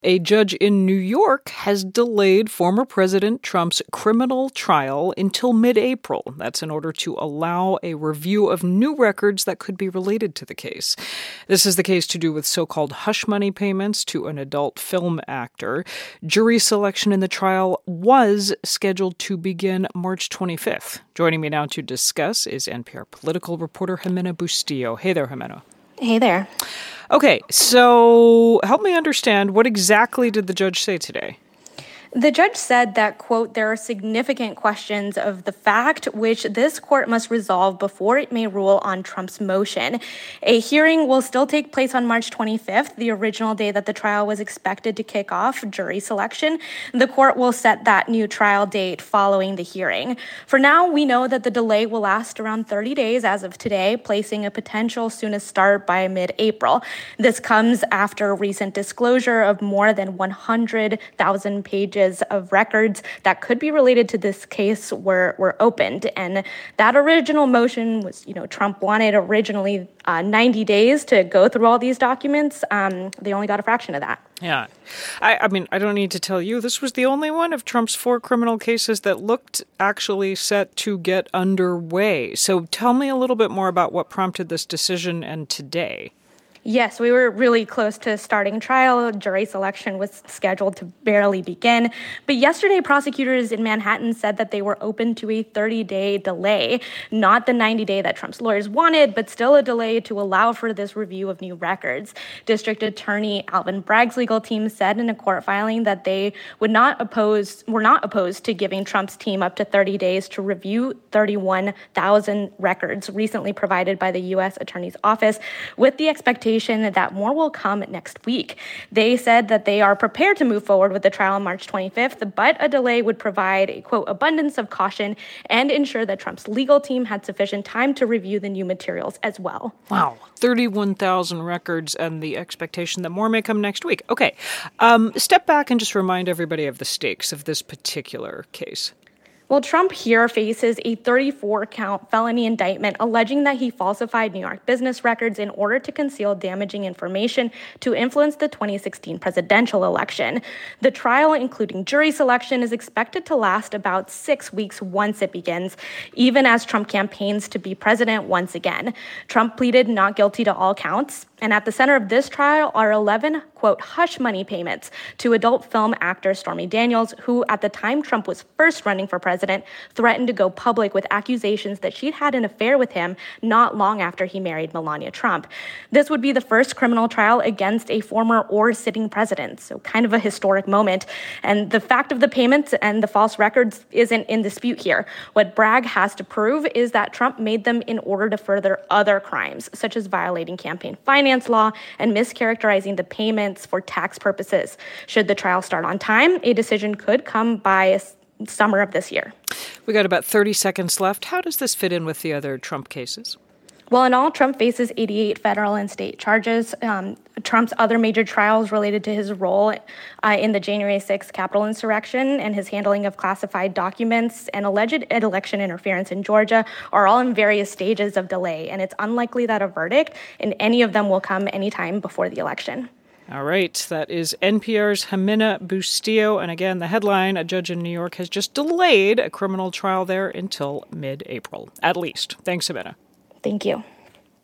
A judge in New York has delayed former President Trump's criminal trial until mid-April. That's in order to allow a review of new records that could be related to the case. This is the case to do with so-called hush money payments to an adult film actor. Jury selection in the trial was scheduled to begin March 25th. Joining me now to discuss is NPR political reporter Jimena Bustillo. Hey there, Jimena. Hey there. Okay, so help me understand, what exactly did the judge say today? The judge said that, quote, there are significant questions of the fact which this court must resolve before it may rule on Trump's motion. A hearing will still take place on March 25th, the original day that the trial was expected to kick off jury selection. The court will set that new trial date following the hearing. For now, we know that the delay will last around 30 days as of today, placing a potential soonest start by mid-April. This comes after recent disclosure of more than 100,000 pages of records that could be related to this case were opened. And that original motion was, Trump wanted originally 90 days to go through all these documents. They only got a fraction of that. Yeah. I mean, I don't need to tell you, this was the only one of Trump's 4 criminal cases that looked actually set to get underway. So tell me a little bit more about what prompted this decision and today. Yes, we were really close to starting trial. Jury selection was scheduled to barely begin. But yesterday, prosecutors in Manhattan said that they were open to a 30-day delay, not the 90-day that Trump's lawyers wanted, but still a delay to allow for this review of new records. District Attorney Alvin Bragg's legal team said in a court filing that they were not opposed to giving Trump's team up to 30 days to review 31,000 records recently provided by the U.S. Attorney's Office, with the expectation that more will come next week. They said that they are prepared to move forward with the trial on March 25th, but a delay would provide a, quote, abundance of caution and ensure that Trump's legal team had sufficient time to review the new materials as well. Wow, 31,000 records and the expectation that more may come next week. Okay, step back and just remind everybody of the stakes of this particular case. Well, Trump here faces a 34-count felony indictment alleging that he falsified New York business records in order to conceal damaging information to influence the 2016 presidential election. The trial, including jury selection, is expected to last about 6 weeks once it begins, even as Trump campaigns to be president once again. Trump pleaded not guilty to all counts. And at the center of this trial are 11, quote, hush money payments to adult film actor Stormy Daniels, who at the time Trump was first running for president, threatened to go public with accusations that she'd had an affair with him not long after he married Melania Trump. This would be the first criminal trial against a former or sitting president, so kind of a historic moment. And the fact of the payments and the false records isn't in dispute here. What Bragg has to prove is that Trump made them in order to further other crimes, such as violating campaign finance law and mischaracterizing the payments for tax purposes. Should the trial start on time, a decision could come by summer of this year. We got about 30 seconds left. How does this fit in with the other Trump cases? Well, in all, Trump faces 88 federal and state charges. Trump's other major trials related to his role in the January 6th Capitol insurrection and his handling of classified documents and alleged election interference in Georgia are all in various stages of delay, and it's unlikely that a verdict in any of them will come anytime before the election. All right, that is NPR's Jimena Bustillo. And again, the headline, a judge in New York has just delayed a criminal trial there until mid-April, at least. Thanks, Jimena. Thank you.